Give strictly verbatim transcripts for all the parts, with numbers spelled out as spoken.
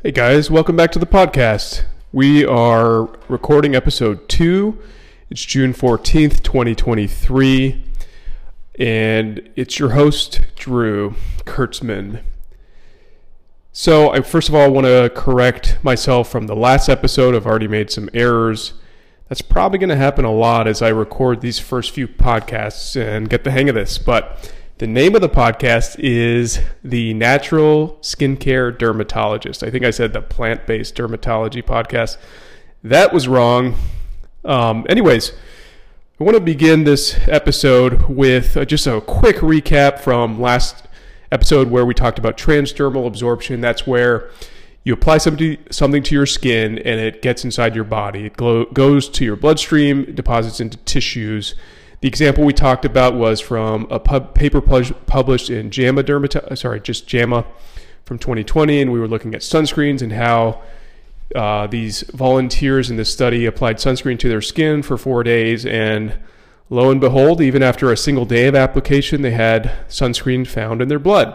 Hey guys, welcome back to the podcast. We are recording episode two. It's June fourteenth, twenty twenty-three, and it's your host, Drew Kurtzman. So I first of all want to correct myself from the last episode. I've already made some errors. That's probably going to happen a lot as I record these first few podcasts and get the hang of this, but the name of the podcast is The Natural Skincare Dermatologist. I think I said the Plant-Based Dermatology Podcast. That was wrong. Um, anyways, I want to begin this episode with uh, just a quick recap from last episode where we talked about transdermal absorption. That's where you apply something, something to your skin and it gets inside your body. It glo- goes to your bloodstream, deposits into tissues. The example we talked about was from a pub, paper pu- published in JAMA Dermato- sorry, just JAMA from twenty twenty, and we were looking at sunscreens and how uh, these volunteers in this study applied sunscreen to their skin for four days, and lo and behold, even after a single day of application, they had sunscreen found in their blood.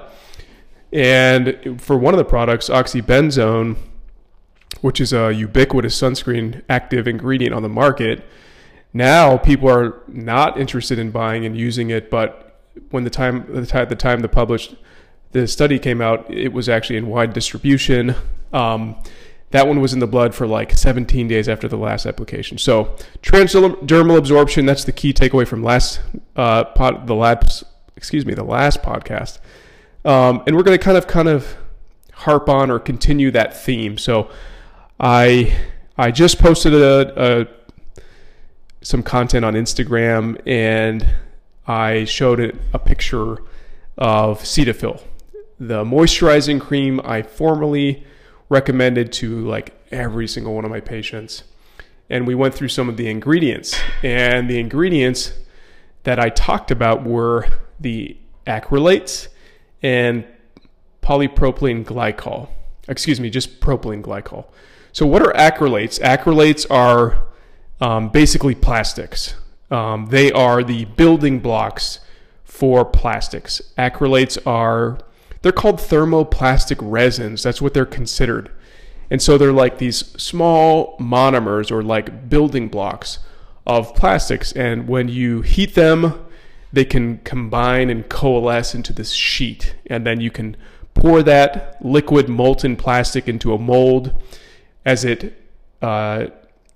And for one of the products, oxybenzone, which is a ubiquitous sunscreen active ingredient on the market, now people are not interested in buying and using it, but when the time the time the time the published the study came out, it was actually in wide distribution. Um, that one was in the blood for like seventeen days after the last application. So transdermal absorption, that's the key takeaway from last uh, pod, the labs, excuse me, the last podcast. Um, and we're going to kind of kind of harp on or continue that theme. So I I just posted a, a some content on Instagram, and I showed it a picture of Cetaphil, the moisturizing cream I formerly recommended to like every single one of my patients. And we went through some of the ingredients, and the ingredients that I talked about were the acrylates and polypropylene glycol. Excuse me, just propylene glycol. So what are acrylates? Acrylates are Um, basically plastics. Um, they are the building blocks for plastics. Acrylates are, they're called thermoplastic resins. That's what they're considered. And so they're like these small monomers or like building blocks of plastics. And when you heat them, they can combine and coalesce into this sheet. And then you can pour that liquid molten plastic into a mold. As it uh,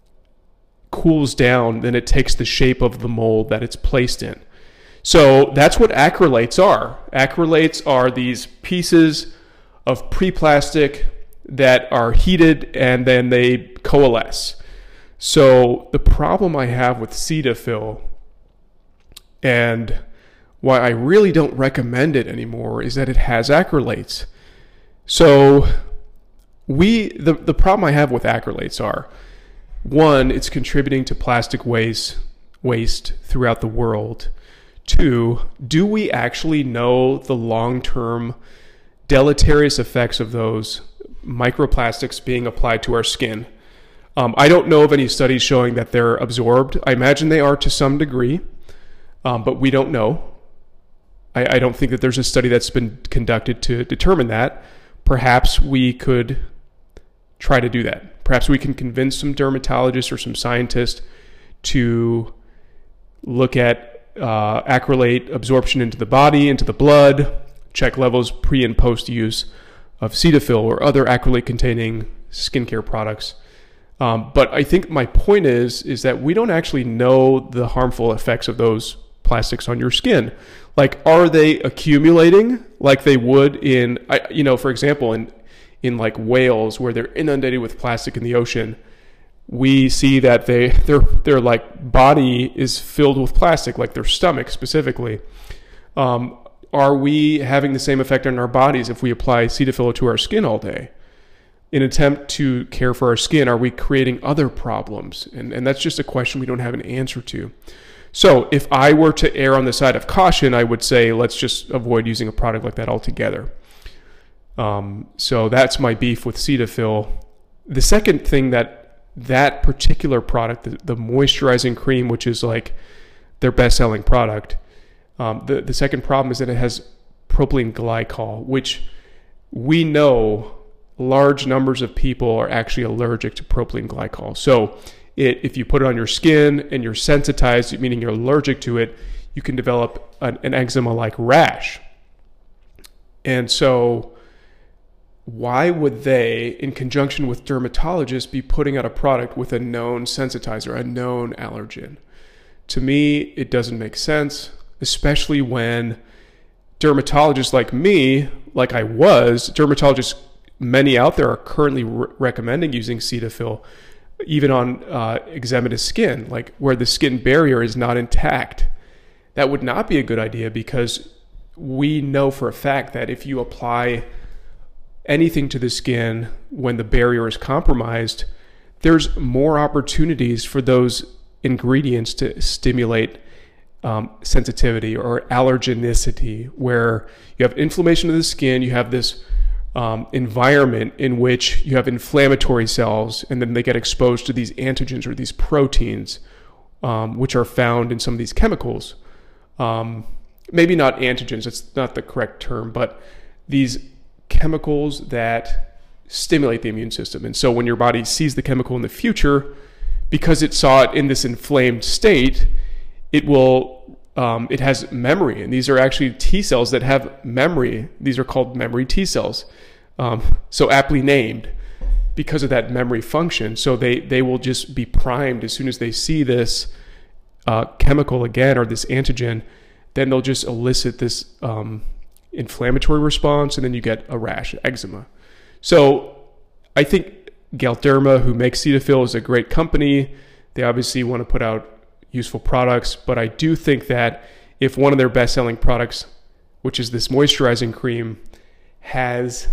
cools down, then it takes the shape of the mold that it's placed in. So that's what acrylates are. Acrylates are these pieces of pre-plastic that are heated and then they coalesce. So the problem I have with Cetaphil, and why I really don't recommend it anymore, is that it has acrylates. So we the, the problem I have with acrylates are, one, it's contributing to plastic waste waste throughout the world. Two, do we actually know the long-term deleterious effects of those microplastics being applied to our skin? Um, I don't know of any studies showing that they're absorbed. I imagine they are to some degree, um, but we don't know. I, I don't think that there's a study that's been conducted to determine that. Perhaps we could try to do that. Perhaps we can convince some dermatologists or some scientists to look at uh, acrylate absorption into the body, into the blood, check levels pre and post use of Cetaphil or other acrylate-containing skincare products. Um, but I think my point is, is that we don't actually know the harmful effects of those plastics on your skin. Like, are they accumulating like they would in, you know, for example, in in like whales where they're inundated with plastic in the ocean, we see that they their their like body is filled with plastic, like their stomach specifically. Um, are we having the same effect on our bodies if we apply Cetaphil to our skin all day? In an attempt to care for our skin, are we creating other problems? And and that's just a question we don't have an answer to. So if I were to err on the side of caution, I would say let's just avoid using a product like that altogether. Um, so that's my beef with Cetaphil. The second thing that that particular product, the, the moisturizing cream, which is like their best-selling product, um, the, the second problem is that it has propylene glycol, which we know large numbers of people are actually allergic to propylene glycol. So it, if you put it on your skin and you're sensitized, meaning you're allergic to it, you can develop an, an eczema-like rash. And so why would they, in conjunction with dermatologists, be putting out a product with a known sensitizer, a known allergen? To me, it doesn't make sense, especially when dermatologists like me, like I was, dermatologists, many out there are currently re- recommending using Cetaphil, even on uh, eczematous skin, like where the skin barrier is not intact. That would not be a good idea, because we know for a fact that if you apply anything to the skin when the barrier is compromised, there's more opportunities for those ingredients to stimulate um, sensitivity or allergenicity, where you have inflammation of the skin, you have this um, environment in which you have inflammatory cells, and then they get exposed to these antigens or these proteins, um, which are found in some of these chemicals. Um, maybe not antigens, it's not the correct term, but these chemicals that stimulate the immune system. And so when your body sees the chemical in the future, because it saw it in this inflamed state, it will, um, it has memory. And these are actually T cells that have memory. These are called memory T cells. Um, so aptly named because of that memory function. So they, they will just be primed as soon as they see this uh, chemical again, or this antigen, then they'll just elicit this um, inflammatory response, and then you get a rash, eczema. So I think Galderma, who makes Cetaphil, is a great company. They obviously want to put out useful products, but I do think that if one of their best-selling products, which is this moisturizing cream, has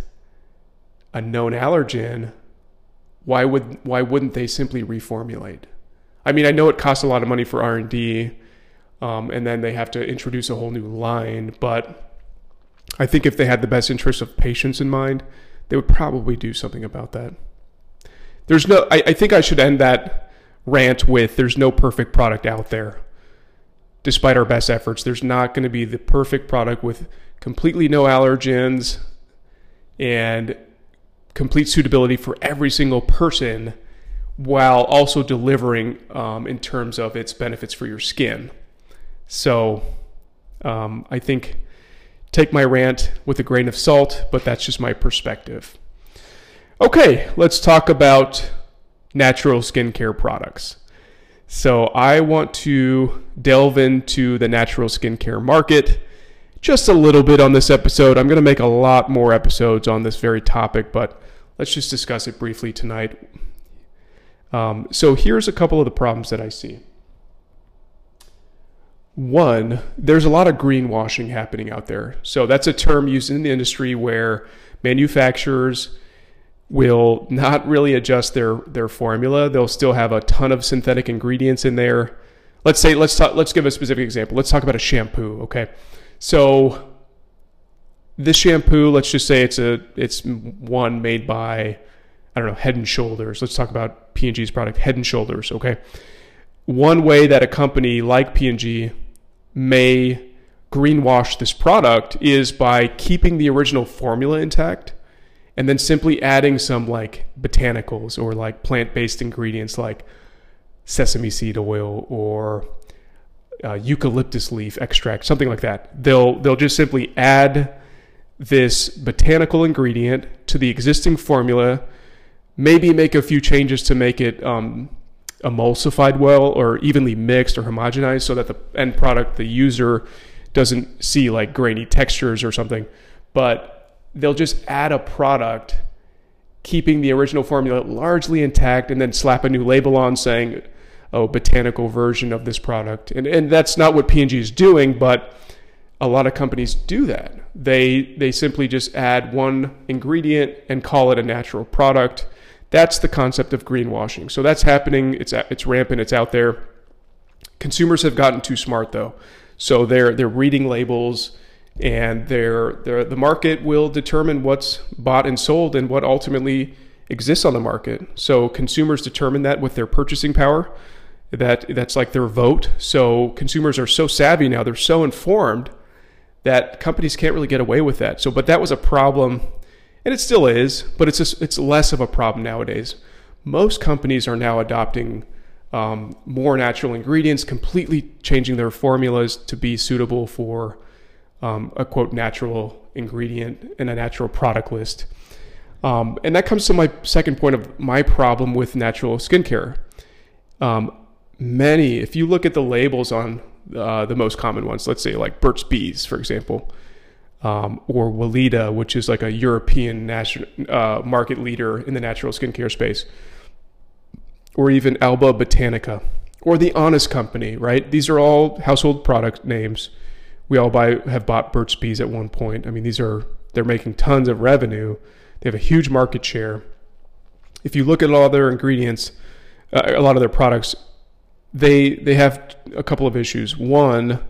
a known allergen, why would why wouldn't they simply reformulate? I mean, I know it costs a lot of money for R and D, um, and then they have to introduce a whole new line, but I think if they had the best interests of patients in mind, they would probably do something about that. There's no, I, I think I should end that rant with, there's no perfect product out there. Despite our best efforts, there's not going to be the perfect product with completely no allergens and complete suitability for every single person, while also delivering um, in terms of its benefits for your skin. So um, I think take my rant with a grain of salt, but that's just my perspective. Okay, let's talk about natural skincare products. So I want to delve into the natural skincare market just a little bit on this episode. I'm going to make a lot more episodes on this very topic, but let's just discuss it briefly tonight. Um, so here's a couple of the problems that I see. One, there's a lot of greenwashing happening out there. So that's a term used in the industry where manufacturers will not really adjust their, their formula. They'll still have a ton of synthetic ingredients in there. Let's say, let's talk, let's give a specific example. Let's talk about a shampoo, okay? So this shampoo, let's just say it's a it's one made by, I don't know, Head and Shoulders. Let's talk about P and G's product, Head and Shoulders, okay? One way that a company like P and G may greenwash this product is by keeping the original formula intact and then simply adding some like botanicals or like plant-based ingredients like sesame seed oil or uh, eucalyptus leaf extract, something like that. They'll they'll just simply add this botanical ingredient to the existing formula, maybe make a few changes to make it um, emulsified well or evenly mixed or homogenized so that the end product, the user, doesn't see like grainy textures or something. But they'll just add a product keeping the original formula largely intact and then slap a new label on saying, oh, botanical version of this product. And and that's not what P and G is doing, but a lot of companies do that. They they simply just add one ingredient and call it a natural product. That's the concept of greenwashing. So that's happening. It's it's rampant. It's out there. Consumers have gotten too smart though. So they're they're reading labels, and they're, they're the market will determine what's bought and sold and what ultimately exists on the market. So consumers determine that with their purchasing power. That that's like their vote. So consumers are so savvy now. They're so informed that companies can't really get away with that. So, but that was a problem, And it still is, but it's just, it's less of a problem nowadays. Most companies are now adopting um, more natural ingredients, completely changing their formulas to be suitable for um, a quote natural ingredient and a natural product list. Um, and that comes to my second point of my problem with natural skincare. Um, many, if you look at the labels on uh, the most common ones, let's say like Burt's Bees, for example, um, or Weleda, which is like a European national, uh, market leader in the natural skincare space, or even Alba Botanica, or the Honest Company, right? These are all household product names. We all buy have bought Burt's Bees at one point. I mean, these are, they're making tons of revenue. They have a huge market share. If you look at all their ingredients, uh, a lot of their products, they they have a couple of issues. One,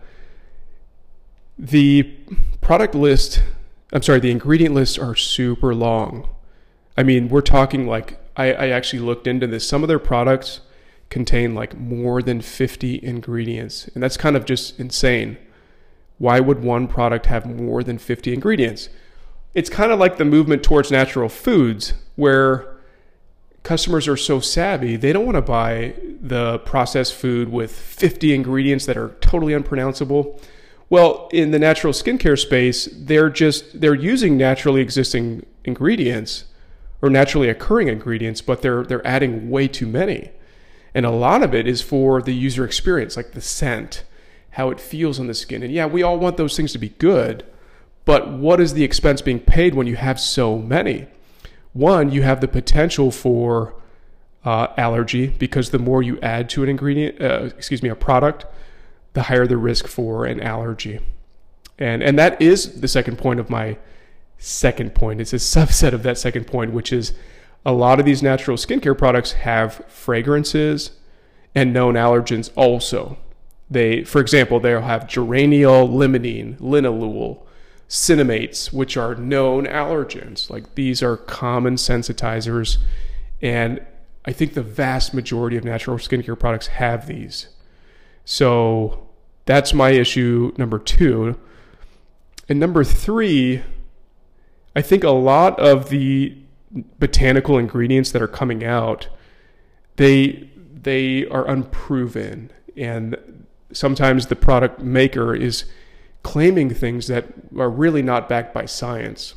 the product list, I'm sorry, the ingredient lists are super long. I mean, we're talking like, I, I actually looked into this. Some of their products contain like more than fifty ingredients, and that's kind of just insane. Why would one product have more than fifty ingredients? It's kind of like the movement towards natural foods, where customers are so savvy, they don't want to buy the processed food with fifty ingredients that are totally unpronounceable. Well, in the natural skincare space, they're just, they're using naturally existing ingredients or naturally occurring ingredients, but they're they're adding way too many. And a lot of it is for the user experience, like the scent, how it feels on the skin. And yeah, we all want those things to be good, but what is the expense being paid when you have so many? One, you have the potential for uh, allergy, because the more you add to an ingredient, uh, excuse me, a product, the higher the risk for an allergy. And and that is the second point of my second point. It's a subset of that second point, which is a lot of these natural skincare products have fragrances and known allergens also. They, for example, they'll have geraniol, limonene, linalool, cinnamates, which are known allergens. Like, these are common sensitizers, and I think the vast majority of natural skincare products have these. So that's my issue number two. And number three, I think a lot of the botanical ingredients that are coming out, they they are unproven, and sometimes the product maker is claiming things that are really not backed by science.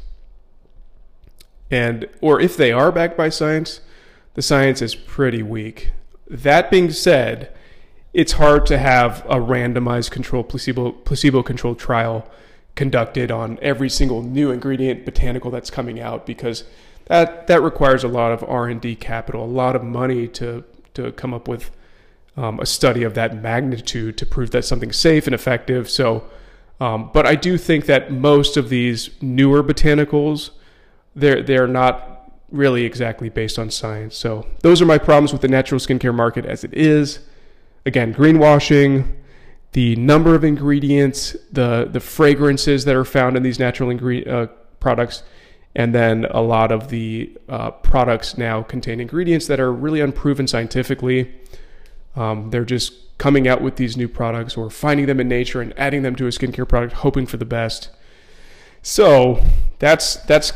And or if they are backed by science, the science is pretty weak. That being said, it's hard to have a randomized controlled placebo placebo controlled trial conducted on every single new ingredient botanical that's coming out, because that that requires a lot of R and D capital, a lot of money to to come up with um, a study of that magnitude to prove that something's safe and effective. So um, but I do think that most of these newer botanicals, they're they're not really exactly based on science. So those are my problems with the natural skincare market as it is. Again, greenwashing, the number of ingredients, the the fragrances that are found in these natural ingredient uh, products, and then a lot of the uh, products now contain ingredients that are really unproven scientifically. Um, they're just coming out with these new products or finding them in nature and adding them to a skincare product, hoping for the best. So that's that's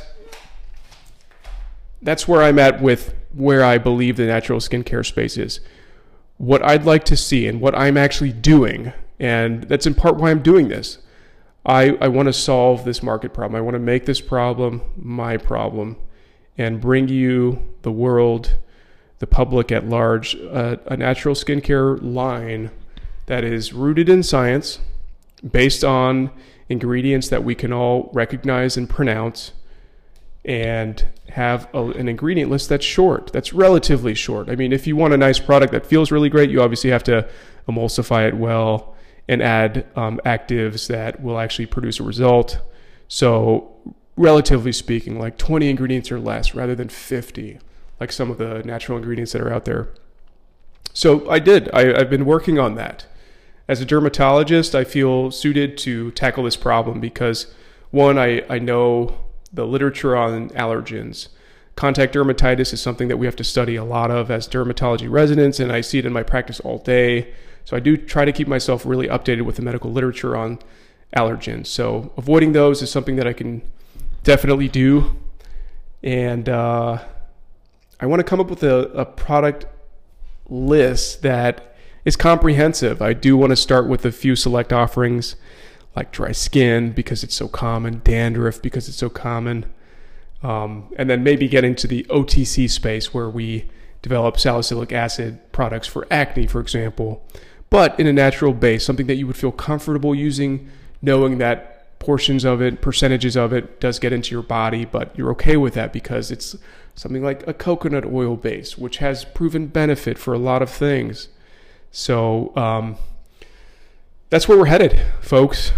that's where I'm at with where I believe the natural skincare space is. What I'd like to see and what I'm actually doing, and that's in part why I'm doing this. I, I want to solve this market problem. I want to make this problem my problem and bring you, the world, the public at large, uh, a natural skincare line that is rooted in science, based on ingredients that we can all recognize and pronounce, and have a, an ingredient list that's short, that's relatively short. I mean, if you want a nice product that feels really great, you obviously have to emulsify it well and add um, actives that will actually produce a result. So relatively speaking, like twenty ingredients or less rather than fifty, like some of the natural ingredients that are out there. So I did, I, I've been working on that. As a dermatologist, I feel suited to tackle this problem because, one, I, I know the literature on allergens. Contact dermatitis is something that we have to study a lot of as dermatology residents, and I see it in my practice all day. So I do try to keep myself really updated with the medical literature on allergens. So avoiding those is something that I can definitely do. And uh, I want to come up with a, a product list that is comprehensive. I do want to start with a few select offerings like dry skin because it's so common, dandruff because it's so common, um, and then maybe get into the O T C space where we develop salicylic acid products for acne, for example, but in a natural base, something that you would feel comfortable using, knowing that portions of it, percentages of it does get into your body, but you're okay with that because it's something like a coconut oil base, which has proven benefit for a lot of things. So um, that's where we're headed, folks.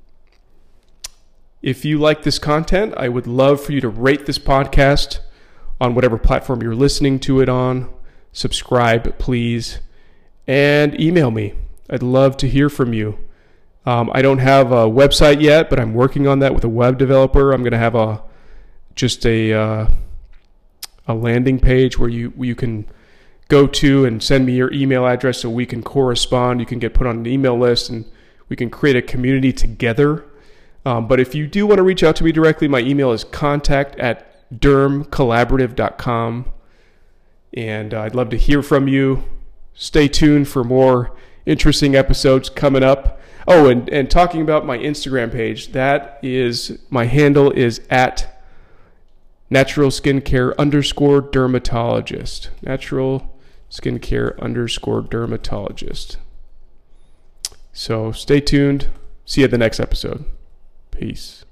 If you like this content, I would love for you to rate this podcast on whatever platform you're listening to it on. Subscribe, please, and email me. I'd love to hear from you. Um, I don't have a website yet, but I'm working on that with a web developer. I'm going to have a just a uh, a landing page where you you can go to and send me your email address so we can correspond. You can get put on an email list and we can create a community together. Um, but if you do want to reach out to me directly, my email is contact at derm collaborative dot com. And uh, I'd love to hear from you. Stay tuned for more interesting episodes coming up. Oh, and, and talking about my Instagram page, that is, my handle is at natural skincare underscore dermatologist. Natural skincare underscore dermatologist. So stay tuned. See you at the next episode. Peace.